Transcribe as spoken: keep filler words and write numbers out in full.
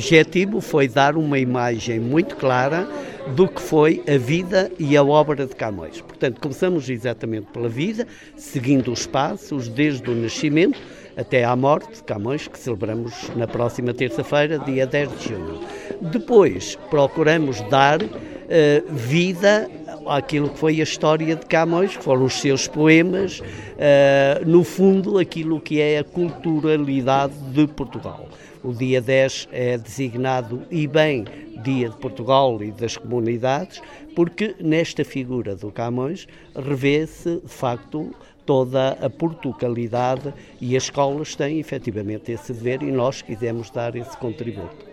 objetivo foi dar uma imagem muito clara do que foi a vida e a obra de Camões. Portanto, começamos exatamente pela vida, seguindo os passos desde o nascimento até à morte de Camões, que celebramos na próxima terça-feira, dia dez de junho. Depois, procuramos dar uh, vida àquilo que foi a história de Camões, que foram os seus poemas, uh, no fundo, aquilo que é a culturalidade de Portugal. O dia dez é designado, e bem, Dia de Portugal e das comunidades, porque nesta figura do Camões revê-se, de facto, toda a portugalidade, e as escolas têm efetivamente esse dever e nós quisemos dar esse contributo.